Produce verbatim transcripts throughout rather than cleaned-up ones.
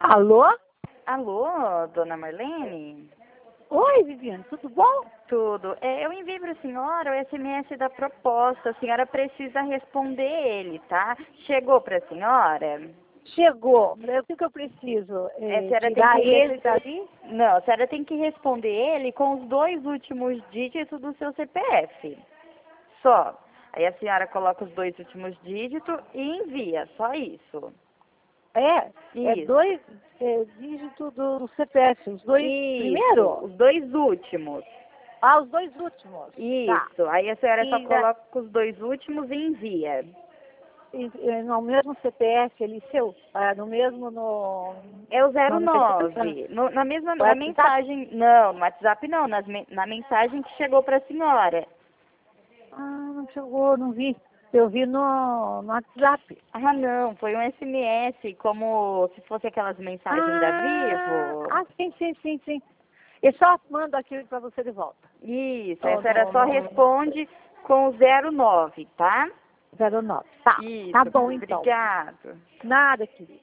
Alô? Alô, dona Marlene? Oi, Viviane, tudo bom? Tudo. É, eu enviei para a senhora o S M S da proposta. A senhora precisa responder ele, tá? Chegou para a senhora? Chegou. O que, que eu preciso? É, a É, senhora tem tirar que ele res- dali? Não, a senhora tem que responder ele com os dois últimos dígitos do seu C P F. Só. Aí a senhora coloca os dois últimos dígitos e envia. Só isso. É, é Isso. dois é, dígitos do, do C P F. Os dois Isso. primeiro? Os dois últimos. Ah, os dois últimos. Tá. Isso. Aí a senhora só E, da- coloca os dois últimos e envia. e, e no mesmo C P F, ele seu? Ah, no mesmo no... É o zero no nove. No, na mesma na WhatsApp? mensagem, não, no WhatsApp não, nas, men- na mensagem que chegou para a senhora. Ah, não chegou, não vi. Eu vi no, no WhatsApp. Ah, não, foi um S M S, como se fosse aquelas mensagens da Ah, Vivo. ah, sim, sim, sim, sim. Eu só mando aquilo para você de volta. Isso, No, essa era no, só no responde com o zero nove, tá? zero nove. Tá, Isso, tá bom então. obrigado. Nada, querido.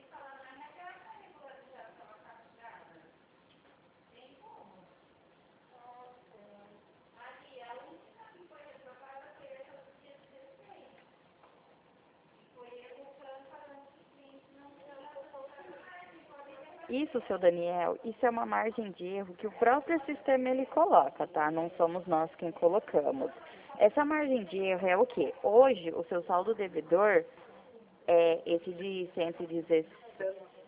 Isso, seu Daniel, isso é uma margem de erro que o próprio sistema ele coloca, tá? Não somos nós quem colocamos. Essa margem de erro é o quê? Hoje, o seu saldo devedor é esse de cento e dezesseis.